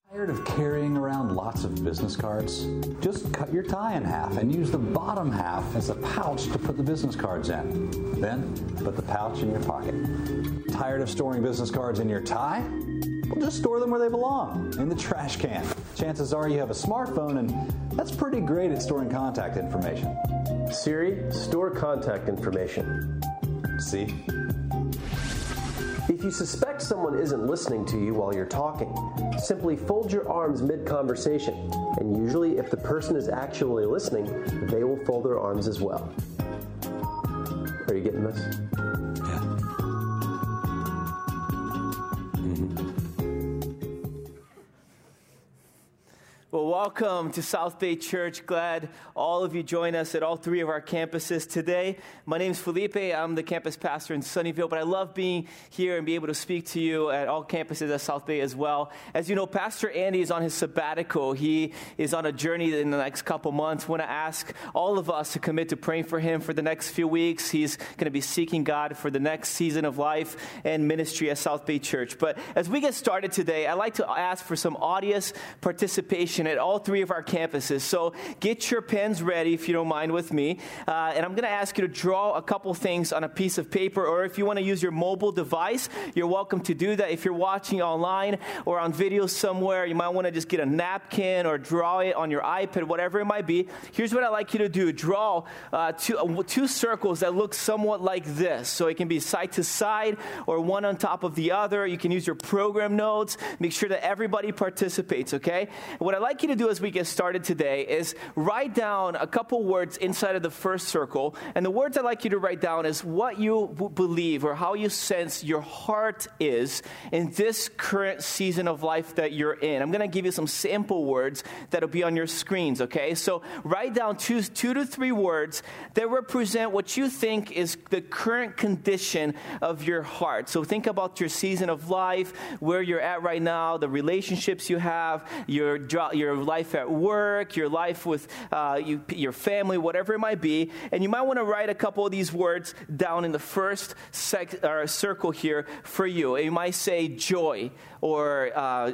Tired of carrying around lots of business cards? Just cut your tie in half and use the bottom half as a pouch to put the business cards in. Then, put the pouch in your pocket. Tired of storing business cards in your tie? Well, just store them where they belong, in the trash can. Chances are you have a smartphone, and that's pretty great at storing contact information. Siri, store contact information. See? If you suspect someone isn't listening to you while you're talking, simply fold your arms mid-conversation, and usually if the person is actually listening, they will fold their arms as well. Are you getting this? Yeah. Well, welcome to South Bay Church. Glad all of you join us at all three of our campuses today. My name is Felipe. I'm the campus pastor in Sunnyvale, but I love being here and be able to speak to you at all campuses at South Bay as well. As you know, Pastor Andy is on his sabbatical. He is on a journey in the next couple months. I want to ask all of us to commit to praying for him for the next few weeks. He's going to be seeking God for the next season of life and ministry at South Bay Church. But as we get started today, I'd like to ask for some audience participation at all three of our campuses. So get your pens ready, if you don't mind, with me. And I'm going to ask you to draw a couple things on a piece of paper, or if you want to use your mobile device, you're welcome to do that. If you're watching online or on video somewhere, you might want to just get a napkin or draw it on your iPad, whatever it might be. Here's what I'd like you to do. Draw two circles that look somewhat like this. So it can be side to side or one on top of the other. You can use your program notes. Make sure that everybody participates, okay? What I'd like you to do as we get started today is write down a couple words inside of the first circle. And the words I'd like you to write down is what you believe or how you sense your heart is in this current season of life that you're in. I'm going to give you some sample words that'll be on your screens, okay? So write down two to three words that represent what you think is the current condition of your heart. So think about your season of life, where you're at right now, the relationships you have, your life at work, your life with your family, whatever it might be. And you might want to write a couple of these words down in the first circle here for you. And you might say joy, or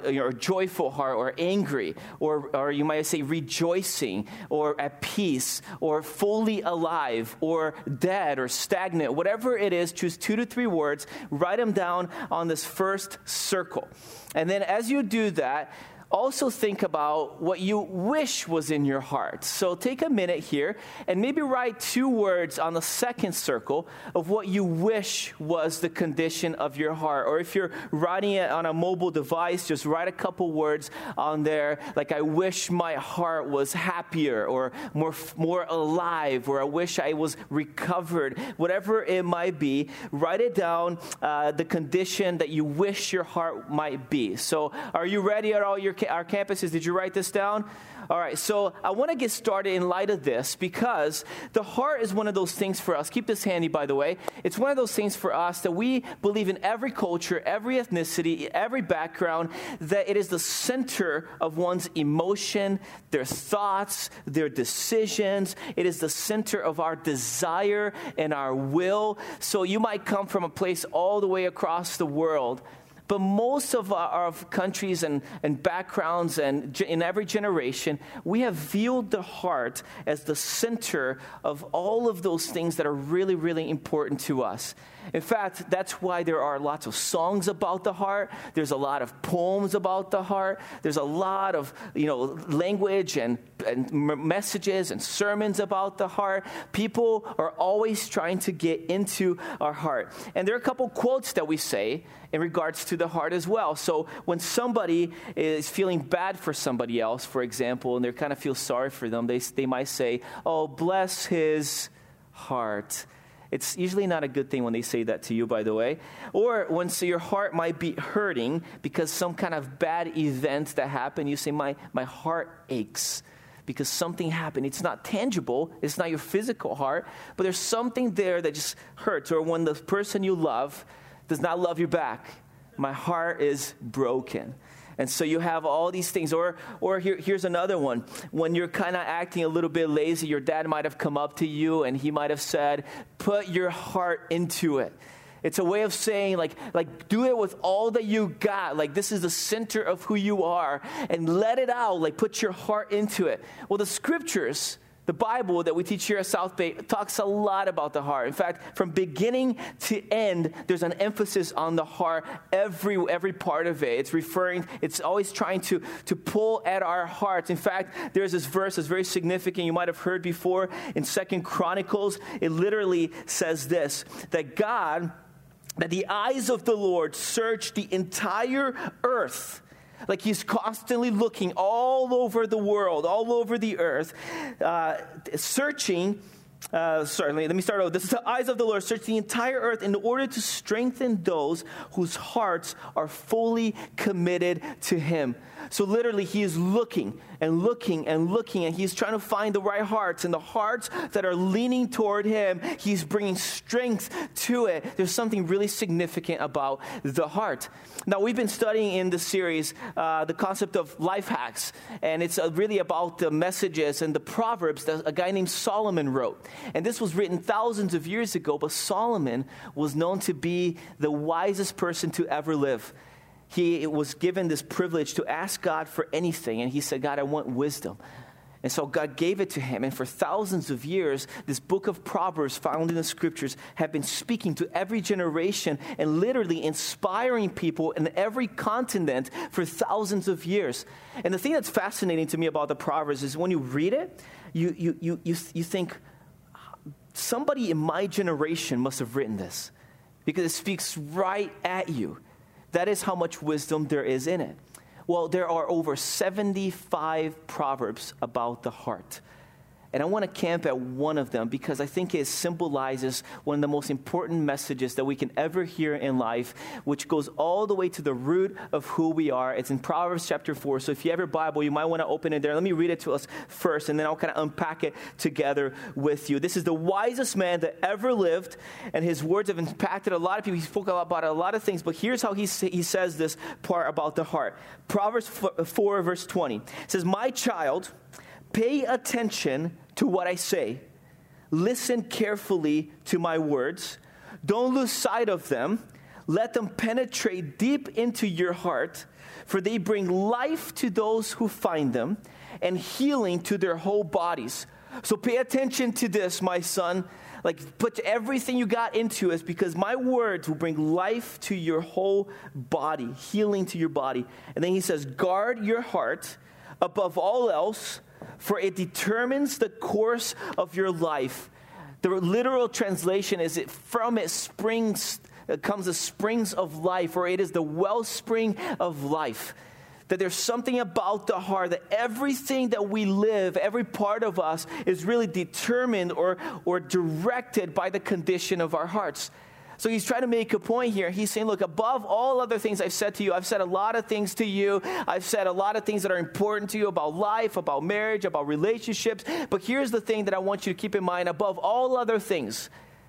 joyful heart, or angry, or you might say rejoicing, or at peace, or fully alive, or dead, or stagnant. Whatever it is, choose 2 to 3 words, write them down on this first circle. And then as you do that, also think about what you wish was in your heart. So take a minute here and maybe write 2 words on the second circle of what you wish was the condition of your heart. Or if you're writing it on a mobile device, just write a couple words on there, like I wish my heart was happier, or more alive, or I wish I was recovered. Whatever it might be, write it down, the condition that you wish your heart might be. So are you ready at all our campuses? Did you write this down? All right, so I want to get started in light of this, because the heart is one of those things for us. Keep this handy, by the way. It's one of those things for us that we believe in every culture, every ethnicity, every background, that it is the center of one's emotion, their thoughts, their decisions. It is the center of our desire and our will. So you might come from a place all the way across the world, but most of our countries and backgrounds and in every generation, we have viewed the heart as the center of all of those things that are really, really important to us. In fact, that's why there are lots of songs about the heart. There's a lot of poems about the heart. There's a lot of, language and messages and sermons about the heart. People are always trying to get into our heart. And there are a couple quotes that we say in regards to the heart as well. So when somebody is feeling bad for somebody else, for example, and they kind of feel sorry for them, they might say, "Oh, bless his heart." It's usually not a good thing when they say that to you, by the way. Or when your heart might be hurting because some kind of bad event that happened, you say, my heart aches because something happened. It's not tangible. It's not your physical heart, but there's something there that just hurts. Or when the person you love does not love you back, my heart is broken. And so you have all these things. Or here's another one. When you're kind of acting a little bit lazy, your dad might have come up to you and he might have said, "Put your heart into it." It's a way of saying, like do it with all that you got. Like, this is the center of who you are, and let it out. Like, put your heart into it. Well, the scriptures, the Bible that we teach here at South Bay, talks a lot about the heart. In fact, from beginning to end, there's an emphasis on the heart, every part of it. It's always trying to pull at our hearts. In fact, there's this verse that's very significant. You might have heard before in 2 Chronicles. It literally says this, that the eyes of the Lord search the entire earth. Like, he's constantly looking all over the world, all over the earth, searching. Let me start over. This is the eyes of the Lord search the entire earth in order to strengthen those whose hearts are fully committed to him. So literally, he is looking and looking and looking, and he's trying to find the right hearts, and the hearts that are leaning toward him, he's bringing strength to it. There's something really significant about the heart. Now, we've been studying in this series the concept of life hacks, and it's really about the messages and the Proverbs that a guy named Solomon wrote. And this was written thousands of years ago, but Solomon was known to be the wisest person to ever live. He was given this privilege to ask God for anything, and he said, God, I want wisdom. And so God gave it to him, and for thousands of years, this book of Proverbs found in the scriptures have been speaking to every generation and literally inspiring people in every continent for thousands of years. And the thing that's fascinating to me about the Proverbs is when you read it, you think, somebody in my generation must have written this, because it speaks right at you. That is how much wisdom there is in it. Well, there are over 75 proverbs about the heart. And I want to camp at one of them because I think it symbolizes one of the most important messages that we can ever hear in life, which goes all the way to the root of who we are. It's in Proverbs chapter 4. So if you have your Bible, you might want to open it there. Let me read it to us first, and then I'll kind of unpack it together with you. This is the wisest man that ever lived, and his words have impacted a lot of people. He spoke about a lot of things, but here's how he says this part about the heart. Proverbs 4, verse 20. It says, my child, pay attention to what I say. Listen carefully to my words. Don't lose sight of them. Let them penetrate deep into your heart, for they bring life to those who find them and healing to their whole bodies. So pay attention to this, my son. Like, put everything you got into it, because my words will bring life to your whole body, healing to your body. And then he says, guard your heart above all else, for it determines the course of your life. The literal translation is, from it comes the springs of life, or it is the wellspring of life. That there's something about the heart, that everything that we live, every part of us, is really determined or directed by the condition of our hearts. So he's trying to make a point here. He's saying, look, above all other things I've said to you, I've said a lot of things to you. I've said a lot of things that are important to you about life, about marriage, about relationships. But here's the thing that I want you to keep in mind. Above all other things,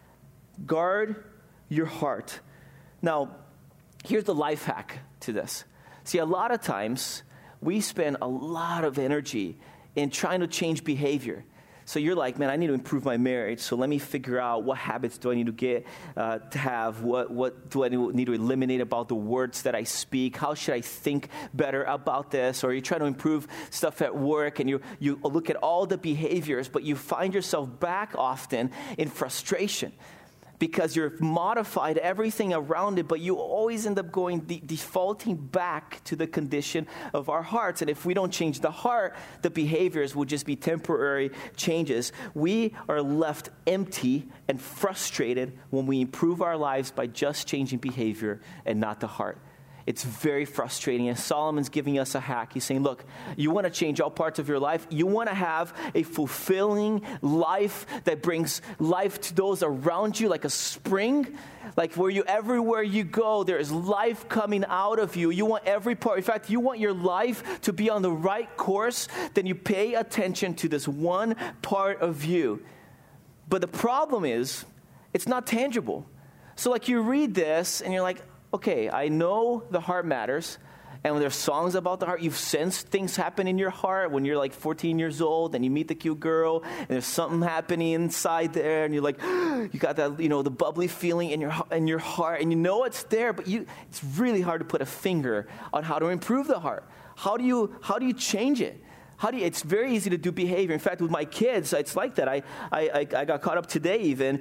guard your heart. Now, here's the life hack to this. See, a lot of times, we spend a lot of energy in trying to change behavior. So you're like, man, I need to improve my marriage, so let me figure out what habits do I need to get to have, what do I need to eliminate about the words that I speak, how should I think better about this, or you try to improve stuff at work, and you look at all the behaviors, but you find yourself back often in frustration, because you've modified everything around it, but you always end up defaulting back to the condition of our hearts. And if we don't change the heart, the behaviors will just be temporary changes. We are left empty and frustrated when we improve our lives by just changing behavior and not the heart. It's very frustrating, and Solomon's giving us a hack. He's saying, look, you want to change all parts of your life? You want to have a fulfilling life that brings life to those around you like a spring? Like everywhere you go, there is life coming out of you. You want every part. In fact, you want your life to be on the right course, then you pay attention to this one part of you. But the problem is, it's not tangible. So like you read this, and you're like, okay, I know the heart matters, And when there's songs about the heart, you've sensed things happen in your heart when you're like 14 years old and you meet the cute girl and there's something happening inside there and you're like, you got that, the bubbly feeling in your heart and you know it's there, but it's really hard to put a finger on how to improve the heart. How do you change it? It's very easy to do behavior. In fact, with my kids, it's like that. I got caught up today even.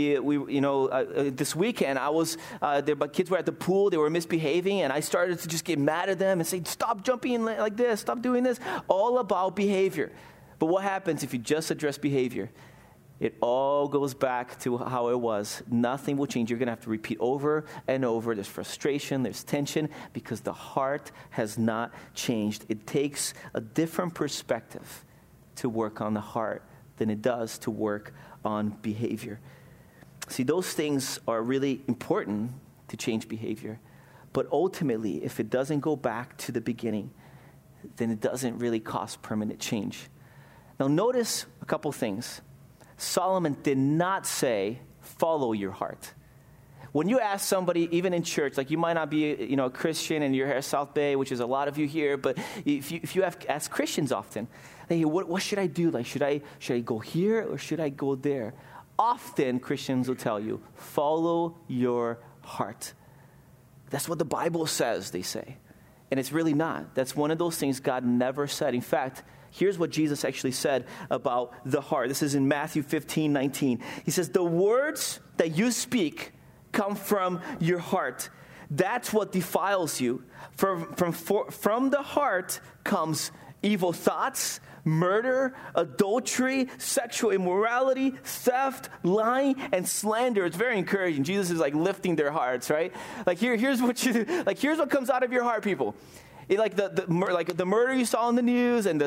This weekend, my kids were at the pool. They were misbehaving, and I started to just get mad at them and say, stop jumping like this. Stop doing this. All about behavior. But what happens if you just address behavior? It all goes back to how it was. Nothing will change. You're going to have to repeat over and over. There's frustration, there's tension, because the heart has not changed. It takes a different perspective to work on the heart than it does to work on behavior. See, those things are really important to change behavior. But ultimately, if it doesn't go back to the beginning, then it doesn't really cause permanent change. Now, notice a couple things. Solomon did not say, follow your heart. When you ask somebody, even in church, like you might not be, a Christian and you're here at South Bay, which is a lot of you here, but if you ask Christians often, hey, what should I do? Like, should I go here or should I go there? Often Christians will tell you, follow your heart. That's what the Bible says, they say. And it's really not. That's one of those things God never said. In fact, here's what Jesus actually said about the heart. This is in Matthew 15:19. He says, the words that you speak come from your heart. That's what defiles you. From the heart comes evil thoughts, murder, adultery, sexual immorality, theft, lying, and slander. It's very encouraging. Jesus is like lifting their hearts, right? Like here's what comes out of your heart, people. Like the murder you saw on the news, and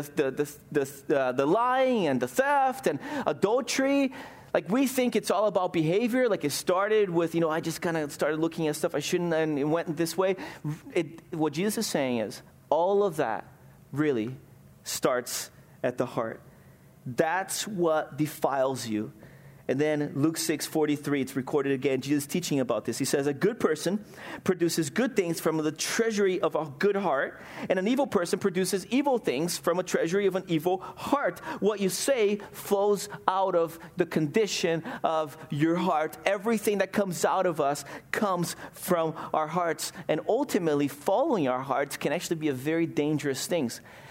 the lying and the theft and adultery. Like we think it's all about behavior. Like it started with I just kind of started looking at stuff I shouldn't, and it went this way. What Jesus is saying is all of that really starts at the heart. That's what defiles you. And then Luke 6:43, it's recorded again, Jesus teaching about this. He says, a good person produces good things from the treasury of a good heart, and an evil person produces evil things from a treasury of an evil heart. What you say flows out of the condition of your heart. Everything that comes out of us comes from our hearts. And ultimately, following our hearts can actually be a very dangerous thing.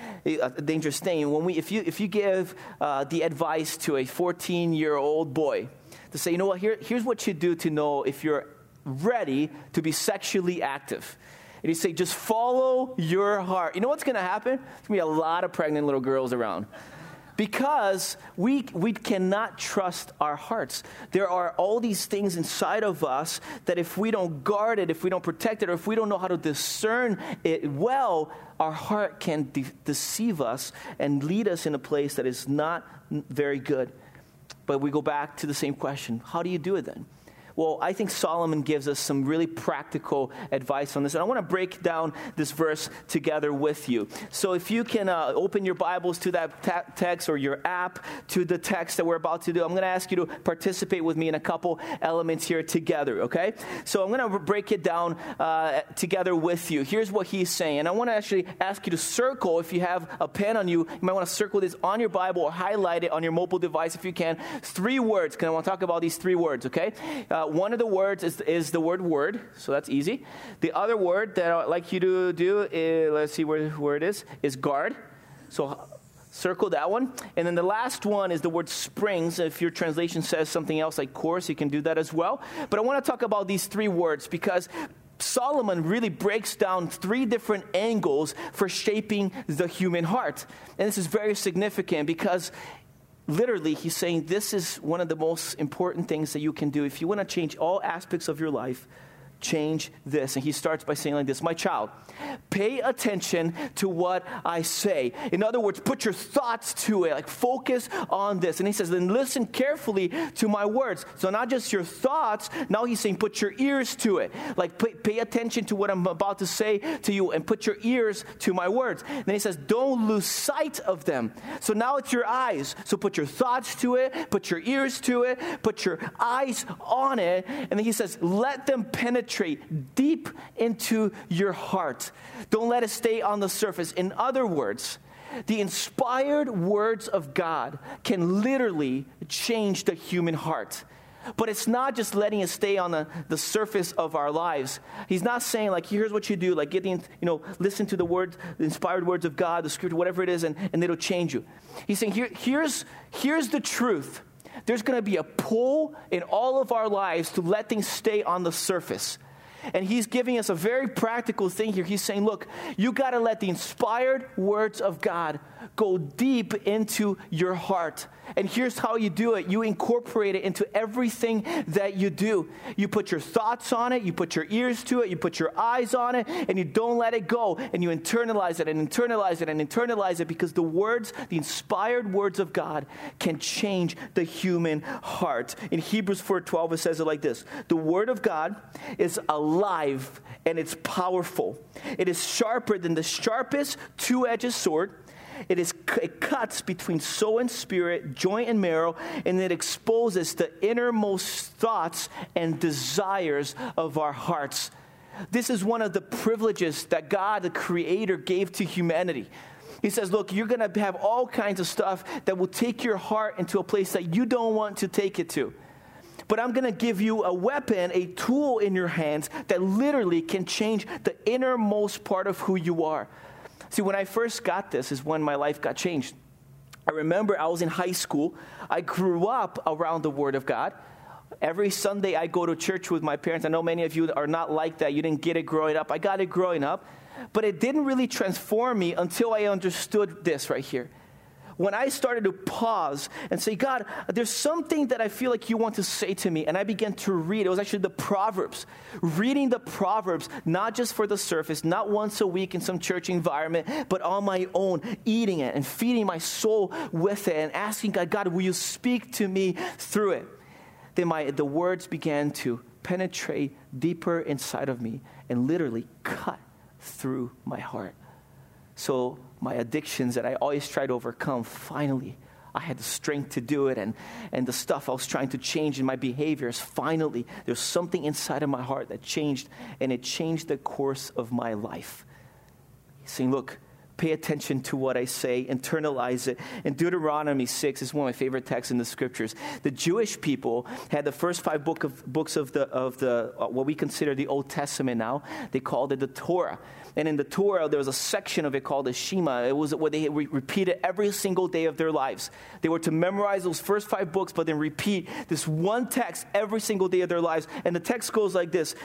If you give the advice to a 14-year-old boy to say, here's what you do to know if you're ready to be sexually active. And you say, just follow your heart. You know what's going to happen? There's going to be a lot of pregnant little girls around. Because we cannot trust our hearts. There are all these things inside of us that if we don't guard it, if we don't protect it, or if we don't know how to discern it well, our heart can deceive us and lead us in a place that is not very good. But we go back to the same question. How do you do it then? Well, I think Solomon gives us some really practical advice on this. And I want to break down this verse together with you. So if you can open your Bibles to that text or your app to the text that we're about to do, I'm going to ask you to participate with me in a couple elements here together, okay? So I'm going to break it down together with you. Here's what he's saying. And I want to actually ask you to circle, if you have a pen on you, you might want to circle this on your Bible or highlight it on your mobile device if you can. 3 words, because I want to talk about these 3 words, okay? One of the words is the word, so that's easy. The other word that I'd like you to do is, let's see where it is guard. So circle that one. And then the last one is the word springs. If your translation says something else like course, you can do that as well. But I want to talk about these 3 words because Solomon really breaks down 3 different angles for shaping the human heart. And this is very significant because literally, he's saying this is one of the most important things that you can do. If you want to change all aspects of your life, change this. And he starts by saying like this, my child, pay attention to what I say. In other words, put your thoughts to it, like focus on this. And he says, then listen carefully to my words. So not just your thoughts, now he's saying put your ears to it. Like pay attention to what I'm about to say to you and put your ears to my words. Then he says, don't lose sight of them. So now it's your eyes. So put your thoughts to it, put your ears to it, put your eyes on it. And then he says, let them penetrate penetrate deep into your heart. Don't let it stay on the surface. In other words, the inspired words of God can literally change the human heart. But it's not just letting it stay on the surface of our lives. He's not saying, like, here's what you do, like, listen to the inspired words of God, the scripture, whatever it is, and it'll change you. He's saying, here's the truth. There's going to be a pull in all of our lives to let things stay on the surface. And he's giving us a very practical thing here. He's saying, look, you got to let the inspired words of God go deep into your heart. And here's how you do it. You incorporate it into everything that you do. You put your thoughts on it. You put your ears to it. You put your eyes on it. And you don't let it go. And you internalize it and internalize it and internalize it, because the inspired words of God can change the human heart. In Hebrews 4:12, it says it like this. The word of God is alive and it's powerful. It is sharper than the sharpest two-edged sword. It cuts between soul and spirit, joint and marrow, and it exposes the innermost thoughts and desires of our hearts. This is one of the privileges that God, the Creator, gave to humanity. He says, look, you're going to have all kinds of stuff that will take your heart into a place that you don't want to take it to. But I'm going to give you a weapon, a tool in your hands that literally can change the innermost part of who you are. See, when I first got this is when my life got changed. I remember I was in high school. I grew up around the Word of God. Every Sunday I go to church with my parents. I know many of you are not like that. You didn't get it growing up. I got it growing up. But it didn't really transform me until I understood this right here. When I started to pause and say, God, there's something that I feel like you want to say to me. And I began to read. It was actually the Proverbs. Reading the Proverbs, not just for the surface, not once a week in some church environment, but on my own, eating it and feeding my soul with it and asking God, will you speak to me through it? Then the words began to penetrate deeper inside of me and literally cut through my heart. So my addictions that I always try to overcome, finally, I had the strength to do it. And the stuff I was trying to change in my behaviors, finally, there's something inside of my heart that changed, and it changed the course of my life. He's saying, look, pay attention to what I say, internalize it. In Deuteronomy 6 is one of my favorite texts in the scriptures. The Jewish people had the first 5 books of the what we consider the Old Testament now. They called it the Torah. And in the Torah, there was a section of it called the Shema. It was what they repeated every single day of their lives. They were to memorize those first 5 books, but then repeat this one text every single day of their lives. And the text goes like this.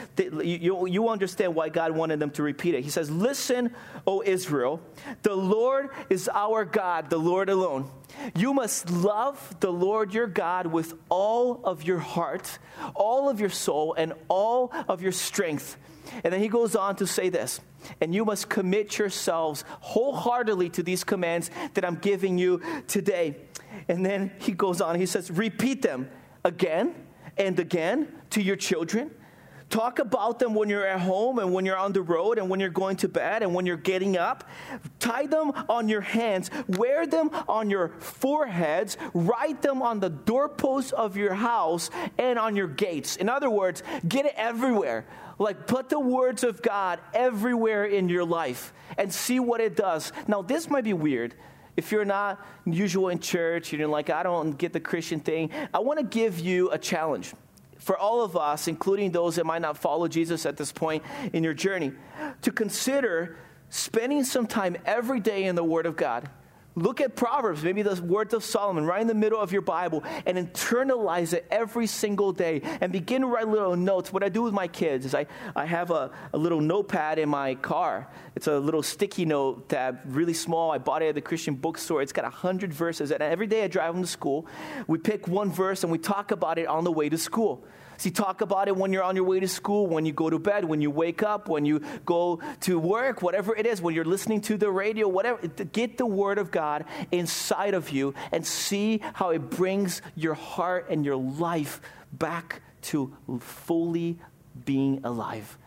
You understand why God wanted them to repeat it. He says, listen, O Israel, the Lord is our God, the Lord alone. You must love the Lord your God with all of your heart, all of your soul, and all of your strength. And then he goes on to say this, and you must commit yourselves wholeheartedly to these commands that I'm giving you today. And then he goes on, he says, repeat them again and again to your children. Talk about them when you're at home and when you're on the road and when you're going to bed and when you're getting up. Tie them on your hands. Wear them on your foreheads. Write them on the doorposts of your house and on your gates. In other words, get it everywhere. Like, put the words of God everywhere in your life and see what it does. Now, this might be weird. If you're not usual in church, you're like, I don't get the Christian thing. I want to give you a challenge. For all of us, including those that might not follow Jesus at this point in your journey, to consider spending some time every day in the Word of God. Look at Proverbs, maybe the words of Solomon, right in the middle of your Bible, and internalize it every single day and begin to write little notes. What I do with my kids is I have a little notepad in my car. It's a little sticky note tab, really small. I bought it at the Christian bookstore. It's got 100 verses, and every day I drive them to school. We pick one verse, and we talk about it on the way to school. See, talk about it when you're on your way to school, when you go to bed, when you wake up, when you go to work, whatever it is, when you're listening to the radio, whatever. Get the Word of God inside of you and see how it brings your heart and your life back to fully being alive.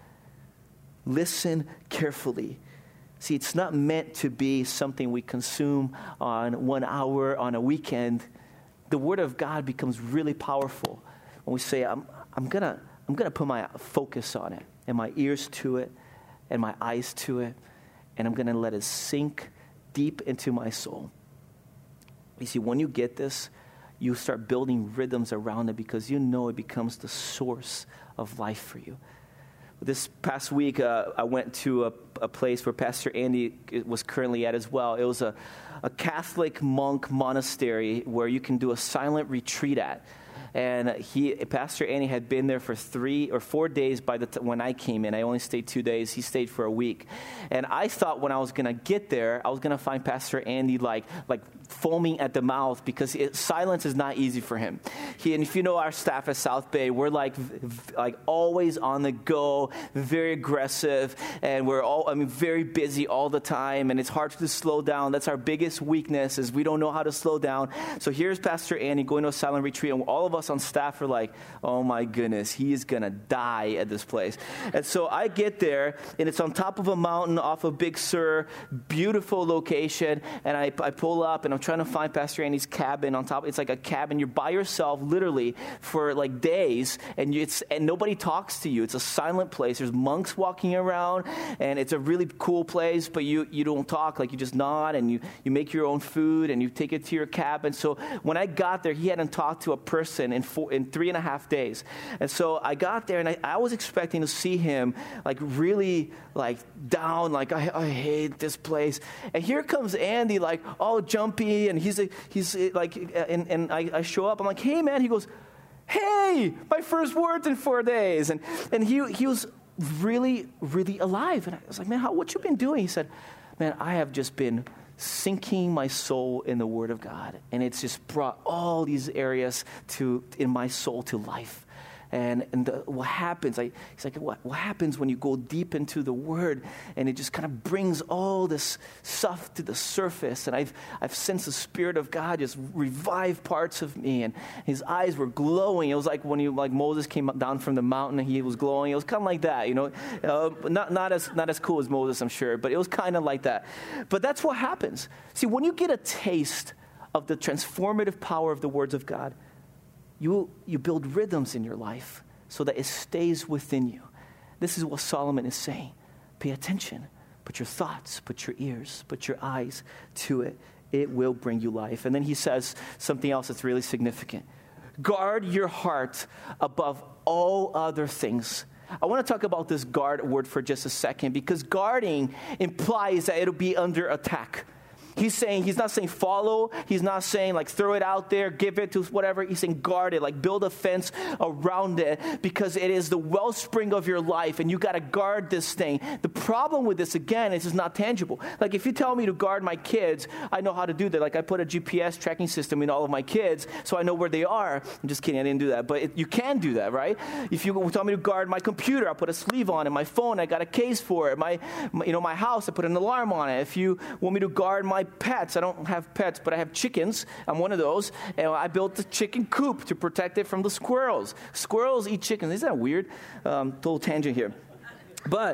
Listen carefully. See, it's not meant to be something we consume on 1 hour on a weekend. The Word of God becomes really powerful when we say, I'm gonna put my focus on it. and my ears to it and my eyes to it, and I'm going to let it sink deep into my soul. You see, when you get this, you start building rhythms around it because you know it becomes the source of life for you. This past week, I went to a place where Pastor Andy was currently at as well. It was a Catholic monk monastery where you can do a silent retreat at. And Pastor Andy had been there for 3 or 4 days when I came in. I only stayed 2 days. He stayed for a week. And I thought when I was going to get there, I was going to find Pastor Andy like foaming at the mouth because silence is not easy for him. And if you know our staff at South Bay, we're like always on the go, very aggressive, and we're very busy all the time, and it's hard to slow down. That's our biggest weakness is we don't know how to slow down. So here's Pastor Andy going to a silent retreat, and all of us on staff are like, oh my goodness, he is going to die at this place. And so I get there, and it's on top of a mountain off of Big Sur, beautiful location, and I pull up, and I'm trying to find Pastor Andy's cabin on top. It's like a cabin. You're by yourself literally for like days, and nobody talks to you. It's a silent place. There's monks walking around, and it's a really cool place, but you don't talk. Like you just nod, and you make your own food, and you take it to your cabin. So when I got there, he hadn't talked to a person in 3.5 days. And so I got there, and I was expecting to see him like really like down, like I hate this place. And here comes Andy, like all jumpy, and he's like, and I show up. I'm like, hey man. He goes, hey, my first words in 4 days, and he was really, really alive. And I was like, man, what you been doing? He said, man, I have just been sinking my soul in the Word of God, and it's just brought all these areas in my soul to life. And what happens? He's like, what happens when you go deep into the Word, and it just kind of brings all this stuff to the surface? And I've sensed the Spirit of God just revive parts of me, and his eyes were glowing. It was like when Moses came down from the mountain and he was glowing. It was kind of like that, not as cool as Moses, I'm sure, but it was kind of like that. But that's what happens. See, when you get a taste of the transformative power of the words of God, you build rhythms in your life so that it stays within you. This is what Solomon is saying. Pay attention. Put your thoughts, put your ears, put your eyes to it. It will bring you life. And then he says something else that's really significant. Guard your heart above all other things. I want to talk about this guard word for just a second, because guarding implies that it'll be under attack. He's not saying follow. He's not saying like throw it out there, give it to whatever. He's saying guard it, like build a fence around it, because it is the wellspring of your life, and you got to guard this thing. The problem with this, again, is it's not tangible. Like if you tell me to guard my kids, I know how to do that. Like I put a GPS tracking system in all of my kids, so I know where they are. I'm just kidding, I didn't do that, but you can do that, right? If you tell me to guard my computer, I put a sleeve on it. My phone, I got a case for it. My house, I put an alarm on it. If you want me to guard my pets, I don't have pets, but I have chickens. I'm one of those, and I built the chicken coop to protect it from the squirrels. Squirrels eat chickens. Isn't that weird? Total tangent here. But,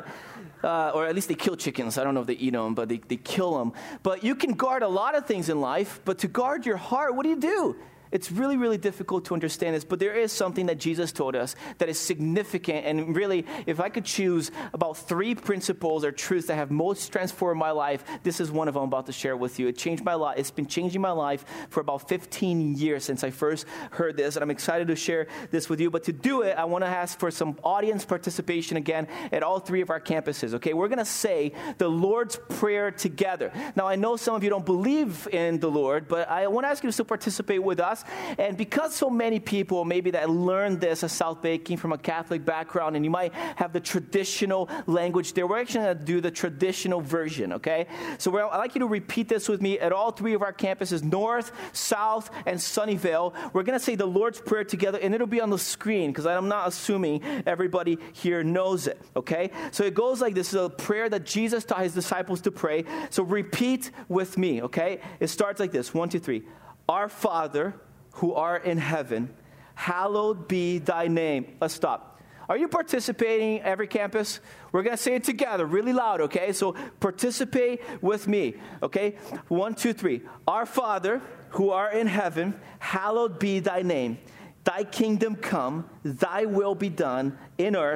or at least they kill chickens. I don't know if they eat them, but they kill them. But you can guard a lot of things in life, but to guard your heart, what do? It's really, really difficult to understand this, but there is something that Jesus told us that is significant. And really, if I could choose about 3 principles or truths that have most transformed my life, this is one of them I'm about to share with you. It changed my life. It's been changing my life for about 15 years since I first heard this, and I'm excited to share this with you. But to do it, I want to ask for some audience participation again at all 3 of our campuses, okay? We're going to say the Lord's Prayer together. Now, I know some of you don't believe in the Lord, but I want to ask you to still participate with us. And because so many people maybe that learned this at South Bay came from a Catholic background, and you might have the traditional language there, we're actually going to do the traditional version, okay? So I'd like you to repeat this with me at all 3 of our campuses, North, South, and Sunnyvale. We're going to say the Lord's Prayer together, and it'll be on the screen because I'm not assuming everybody here knows it, okay? So it goes like this. This is a prayer that Jesus taught his disciples to pray. So repeat with me, okay? It starts like this. 1, 2, 3. Our Father, who art in heaven, hallowed be thy name. Let's stop. Are you participating every campus? We're going to say it together really loud, okay? So participate with me, okay? 1, 2, 3. Our Father, who art in heaven, hallowed be thy name. Thy kingdom come, thy will be done in earth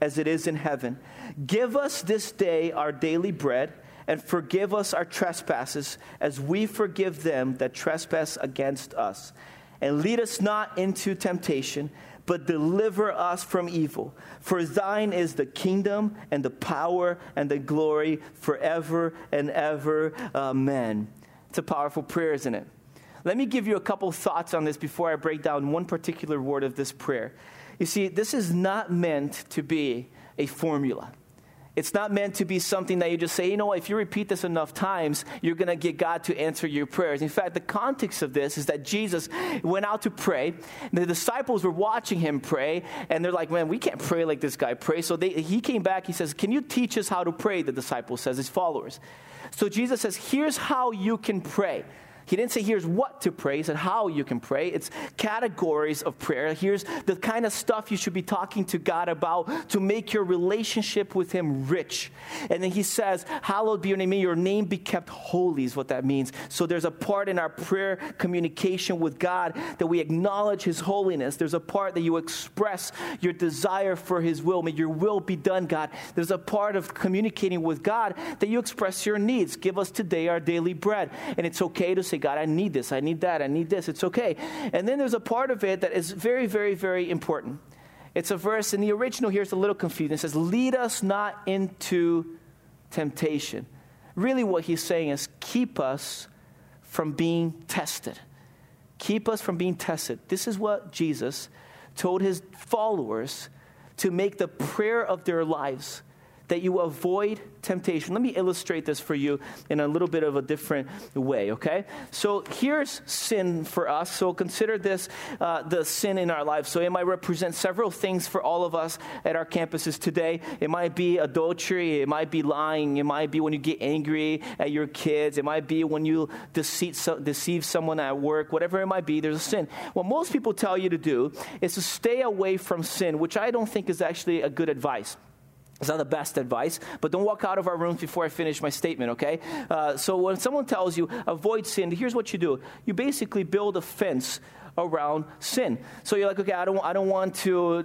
as it is in heaven. Give us this day our daily bread, and forgive us our trespasses as we forgive them that trespass against us. And lead us not into temptation, but deliver us from evil. For thine is the kingdom and the power and the glory forever and ever. Amen. It's a powerful prayer, isn't it? Let me give you a couple thoughts on this before I break down one particular word of this prayer. You see, this is not meant to be a formula. It's not meant to be something that you just say, if you repeat this enough times, you're going to get God to answer your prayers. In fact, the context of this is that Jesus went out to pray. The disciples were watching him pray, and they're like, man, we can't pray like this guy prays. So he came back, he says, can you teach us how to pray, the disciple says, his followers. So Jesus says, here's how you can pray. He didn't say here's what to pray. He said how you can pray. It's categories of prayer. Here's the kind of stuff you should be talking to God about to make your relationship with him rich. And then he says, hallowed be your name. May your name be kept holy is what that means. So there's a part in our prayer communication with God that we acknowledge his holiness. There's a part that you express your desire for his will. May your will be done, God. There's a part of communicating with God that you express your needs. Give us today our daily bread. And it's okay to say, God, I need this, I need that, I need this. It's okay. And then there's a part of it that is very, very, very important. It's a verse, in the original here, it's a little confusing. It says, lead us not into temptation. Really what he's saying is keep us from being tested. Keep us from being tested. This is what Jesus told his followers to make the prayer of their lives, that you avoid temptation. Let me illustrate this for you in a little bit of a different way, okay? So here's sin for us. So consider this the sin in our lives. So it might represent several things for all of us at our campuses today. It might be adultery. It might be lying. It might be when you get angry at your kids. It might be when you deceive someone at work. Whatever it might be, there's a sin. What most people tell you to do is to stay away from sin, which I don't think is actually a good advice. It's not the best advice, but don't walk out of our rooms before I finish my statement, okay? So when someone tells you avoid sin, here's what you do. You basically build a fence around sin. So you're like, okay, I don't want to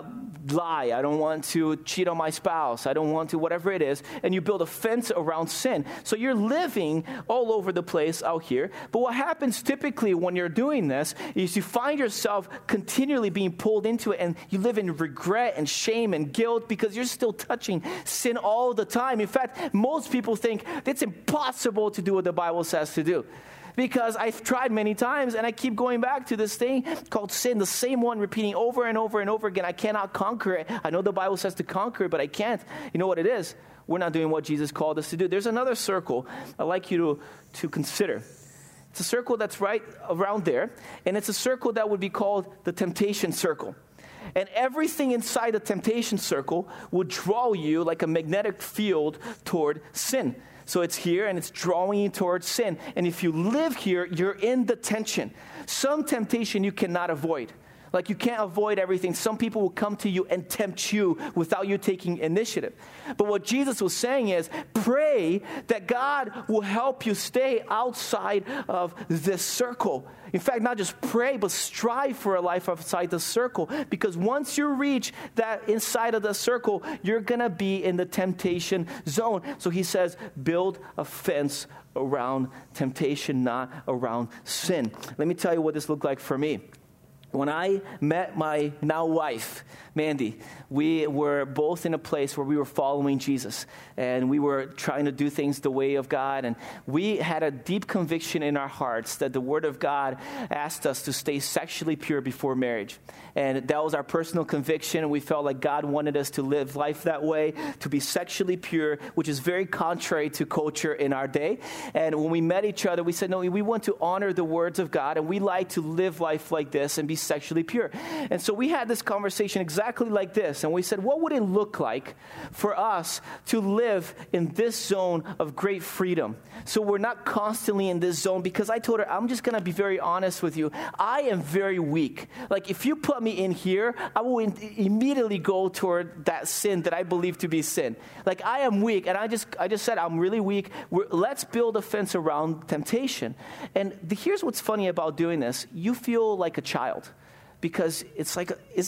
lie. I don't want to cheat on my spouse. I don't want to whatever it is. And you build a fence around sin. So you're living all over the place out here. But what happens typically when you're doing this is you find yourself continually being pulled into it, and you live in regret and shame and guilt because you're still touching sin all the time. In fact, most people think it's impossible to do what the Bible says to do. Because I've tried many times, and I keep going back to this thing called sin, the same one repeating over and over and over again. I cannot conquer it. I know the Bible says to conquer it, but I can't. You know what it is? We're not doing what Jesus called us to do. There's another circle I'd like you to consider. It's a circle that's right around there, and it's a circle that would be called the temptation circle. And everything inside the temptation circle would draw you like a magnetic field toward sin. So it's here, and it's drawing you towards sin. And if you live here, you're in the tension. Some temptation you cannot avoid. Like you can't avoid everything. Some people will come to you and tempt you without you taking initiative. But what Jesus was saying is, pray that God will help you stay outside of this circle. In fact, not just pray, but strive for a life outside the circle. Because once you reach that inside of the circle, you're going to be in the temptation zone. So he says, build a fence around temptation, not around sin. Let me tell you what this looked like for me. When I met my now wife, Mandy, we were both in a place where we were following Jesus, and we were trying to do things the way of God, and we had a deep conviction in our hearts that the Word of God asked us to stay sexually pure before marriage. And that was our personal conviction, and we felt like God wanted us to live life that way, to be sexually pure, which is very contrary to culture in our day. And when we met each other, we said, no, we want to honor the words of God, and we like to live life like this and be sexually pure. And so we had this conversation exactly like this, and we said, what would it look like for us to live in this zone of great freedom? So we're not constantly in this zone, because I told her, I'm just going to be very honest with you. I am very weak. Like if you put me in here, I will immediately go toward that sin that I believe to be sin. Like I am weak, and I just said I'm really weak. Let's build a fence around temptation. And here's what's funny about doing this. You feel like a child, because it's like, is it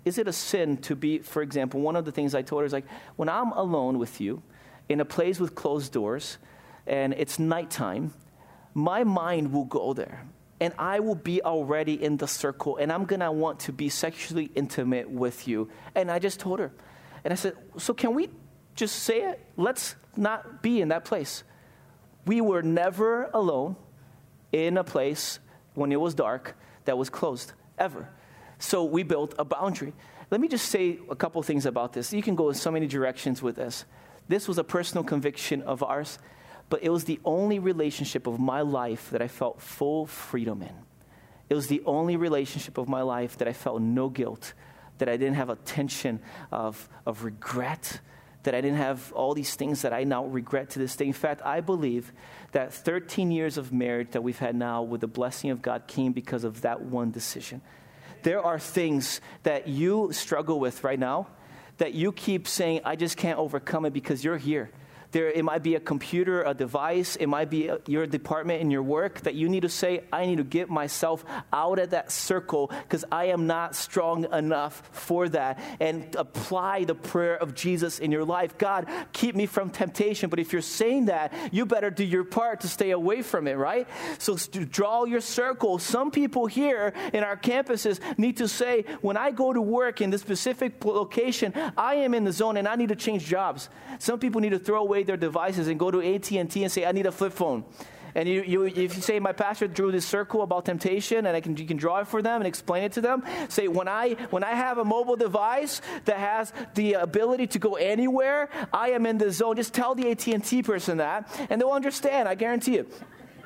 is it a sin to be, for example, one of the things I told her is like, when I'm alone with you in a place with closed doors and it's nighttime, my mind will go there. And I will be already in the circle, and I'm going to want to be sexually intimate with you. And I just told her. And I said, so can we just say it? Let's not be in that place. We were never alone in a place when it was dark that was closed, ever. So we built a boundary. Let me just say a couple things about this. You can go in so many directions with this. This was a personal conviction of ours. But it was the only relationship of my life that I felt full freedom in. It was the only relationship of my life that I felt no guilt, that I didn't have a tension of regret, that I didn't have all these things that I now regret to this day. In fact, I believe that 13 years of marriage that we've had now with the blessing of God came because of that one decision. There are things that you struggle with right now that you keep saying, I just can't overcome it because you're here. It might be a computer, a device. It might be your department in your work that you need to say, I need to get myself out of that circle because I am not strong enough for that. And apply the prayer of Jesus in your life. God, keep me from temptation. But if you're saying that, you better do your part to stay away from it, right? So draw your circle. Some people here in our campuses need to say, when I go to work in this specific location, I am in the zone and I need to change jobs. Some people need to throw away their devices and go to AT&T and say, I need a flip phone. And if you say, my pastor drew this circle about temptation, and you can draw it for them and explain it to them. Say, when I have a mobile device that has the ability to go anywhere, I am in the zone. Just tell the AT&T person that, and they'll understand. I guarantee it.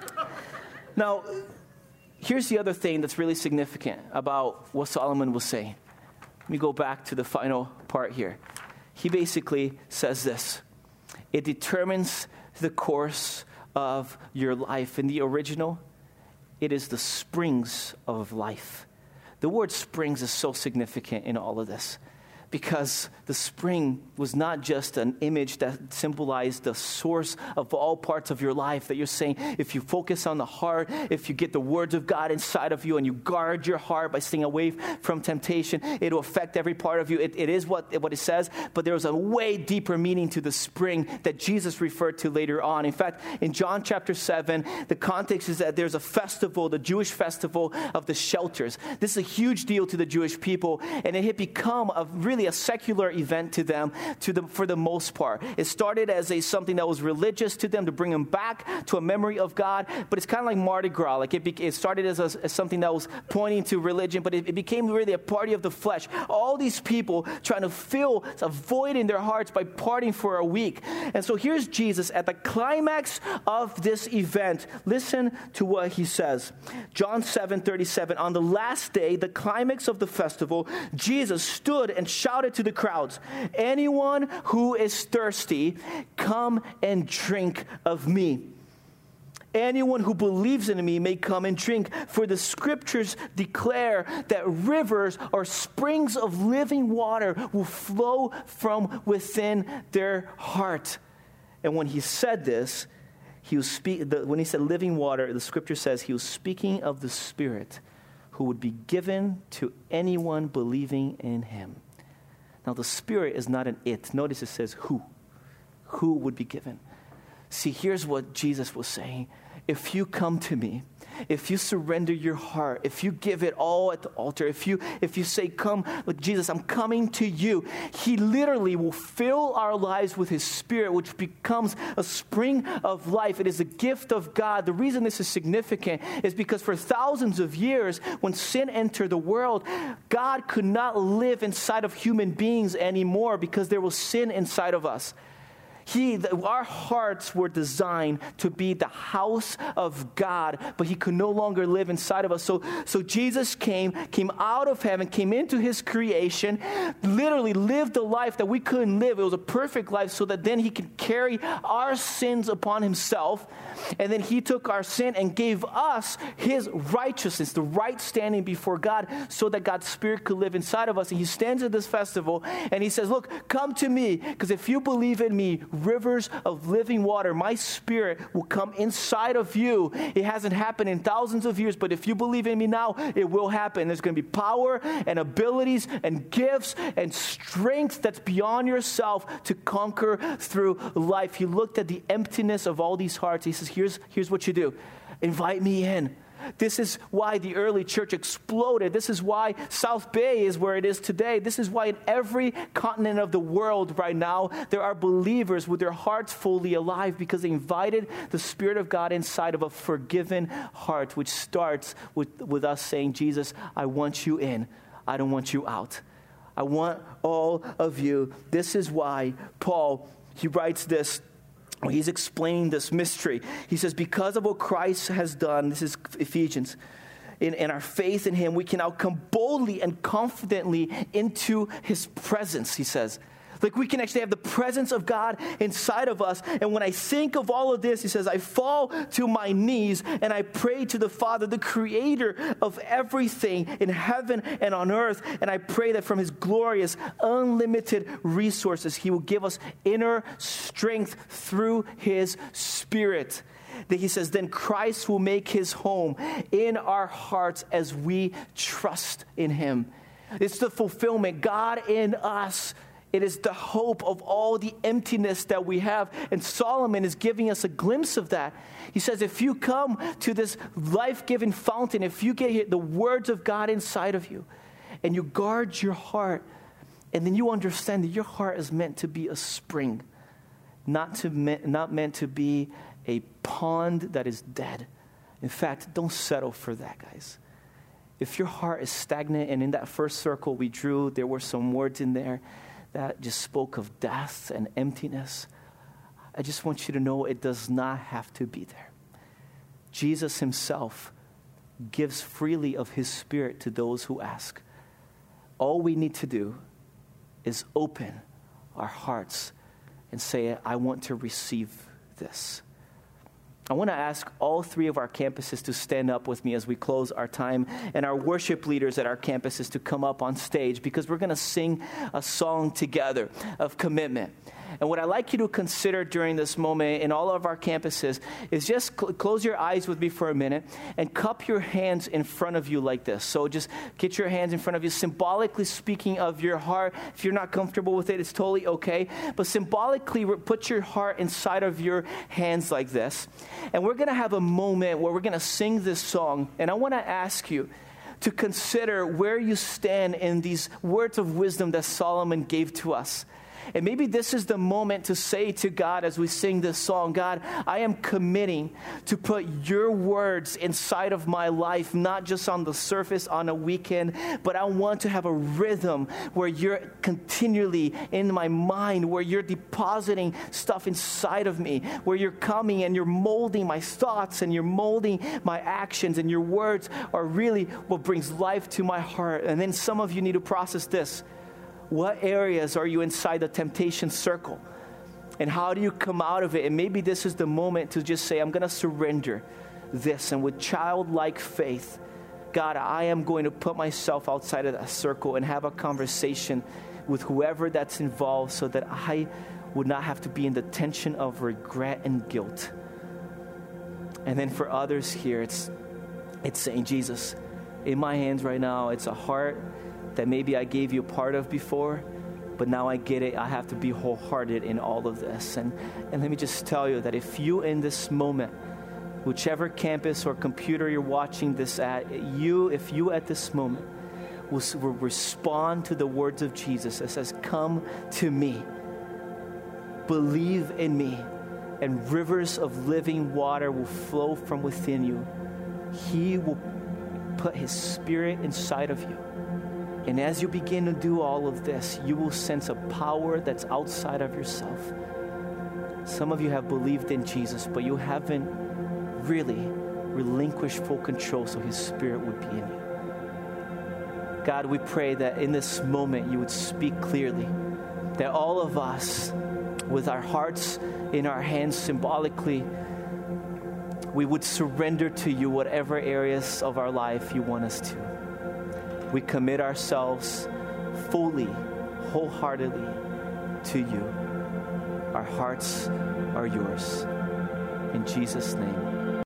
Now, here's the other thing that's really significant about what Solomon was saying. Let me go back to the final part here. He basically says this. It determines the course of your life. In the original, it is the springs of life. The word springs is so significant in all of this because the spring was not just an image that symbolized the source of all parts of your life, that you're saying if you focus on the heart, if you get the words of God inside of you and you guard your heart by staying away from temptation, it'll affect every part of you. It is what it says, but there's a way deeper meaning to the spring that Jesus referred to later on. In fact, in John chapter 7, the context is that there's a festival, the Jewish festival of the shelters. This is a huge deal to the Jewish people, and it had become really a secular event to them for the most part. It started as something that was religious to them to bring them back to a memory of God, but it's kind of like Mardi Gras. Like it started as something that was pointing to religion, but it became really a party of the flesh. All these people trying to fill a void in their hearts by partying for a week. And so here's Jesus at the climax of this event. Listen to what he says. John 7:37. On the last day, the climax of the festival, Jesus stood and shouted to the crowds, anyone who is thirsty, come and drink of me. Anyone who believes in me may come and drink, for the scriptures declare that rivers or springs of living water will flow from within their heart. And when he said this, when he said living water, the scripture says he was speaking of the Spirit who would be given to anyone believing in him. Now, the Spirit is not an it. Notice it says who. Who would be given. See, here's what Jesus was saying. If you come to me, if you surrender your heart, if you give it all at the altar, if you say, come, look, Jesus, I'm coming to you, he literally will fill our lives with his Spirit, which becomes a spring of life. It is a gift of God. The reason this is significant is because for thousands of years, when sin entered the world, God could not live inside of human beings anymore because there was sin inside of us. Our hearts were designed to be the house of God, but he could no longer live inside of us. So Jesus came out of heaven, came into his creation, literally lived a life that we couldn't live. It was a perfect life so that then he could carry our sins upon himself. And then he took our sin and gave us his righteousness, the right standing before God, so that God's Spirit could live inside of us. And he stands at this festival and he says, look, come to me, because if you believe in me, rivers of living water. My Spirit will come inside of you. It hasn't happened in thousands of years, but if you believe in me now, it will happen. There's going to be power and abilities and gifts and strength that's beyond yourself to conquer through life. He looked at the emptiness of all these hearts. He says, here's what you do. Invite me in. This is why the early church exploded. This is why South Bay is where it is today. This is why in every continent of the world right now, there are believers with their hearts fully alive because they invited the Spirit of God inside of a forgiven heart, which starts with us saying, Jesus, I want you in. I don't want you out. I want all of you. This is why Paul, he writes this. He's explaining this mystery. He says, because of what Christ has done, this is Ephesians, in our faith in him, we can now come boldly and confidently into his presence, he says. Like we can actually have the presence of God inside of us. And when I think of all of this, he says, I fall to my knees and I pray to the Father, the creator of everything in heaven and on earth. And I pray that from his glorious, unlimited resources, he will give us inner strength through his Spirit. That he says, then Christ will make his home in our hearts as we trust in him. It's the fulfillment, God in us. It is the hope of all the emptiness that we have. And Solomon is giving us a glimpse of that. He says, if you come to this life-giving fountain, if you get the words of God inside of you, and you guard your heart, and then you understand that your heart is meant to be a spring, not meant to be a pond that is dead. In fact, don't settle for that, guys. If your heart is stagnant, and in that first circle we drew, there were some words in there that just spoke of death and emptiness, I just want you to know it does not have to be there. Jesus himself gives freely of his Spirit to those who ask. All we need to do is open our hearts and say, I want to receive this. I want to ask all three of our campuses to stand up with me as we close our time, and our worship leaders at our campuses to come up on stage, because we're going to sing a song together of commitment. And what I'd like you to consider during this moment in all of our campuses is just close your eyes with me for a minute and cup your hands in front of you like this. So just get your hands in front of you, symbolically speaking of your heart. If you're not comfortable with it, it's totally okay. But symbolically, put your heart inside of your hands like this. And we're going to have a moment where we're going to sing this song. And I want to ask you to consider where you stand in these words of wisdom that Solomon gave to us. And maybe this is the moment to say to God as we sing this song, God, I am committing to put your words inside of my life, not just on the surface on a weekend, but I want to have a rhythm where you're continually in my mind, where you're depositing stuff inside of me, where you're coming and you're molding my thoughts and you're molding my actions, and your words are really what brings life to my heart. And then some of you need to process this. What areas are you inside the temptation circle? And how do you come out of it? And maybe this is the moment to just say, I'm going to surrender this. And with childlike faith, God, I am going to put myself outside of that circle and have a conversation with whoever that's involved so that I would not have to be in the tension of regret and guilt. And then for others here, it's saying, Jesus, in my hands right now, it's a heart that maybe I gave you part of before, but now I get it. I have to be wholehearted in all of this. And let me just tell you that if you in this moment, whichever campus or computer you're watching this at, if you at this moment will respond to the words of Jesus that says, come to me, believe in me, and rivers of living water will flow from within you. He will put his Spirit inside of you. And as you begin to do all of this, you will sense a power that's outside of yourself. Some of you have believed in Jesus, but you haven't really relinquished full control so his Spirit would be in you. God, we pray that in this moment you would speak clearly, that all of us, with our hearts in our hands symbolically, we would surrender to you whatever areas of our life you want us to. We commit ourselves fully, wholeheartedly to you. Our hearts are yours. In Jesus' name.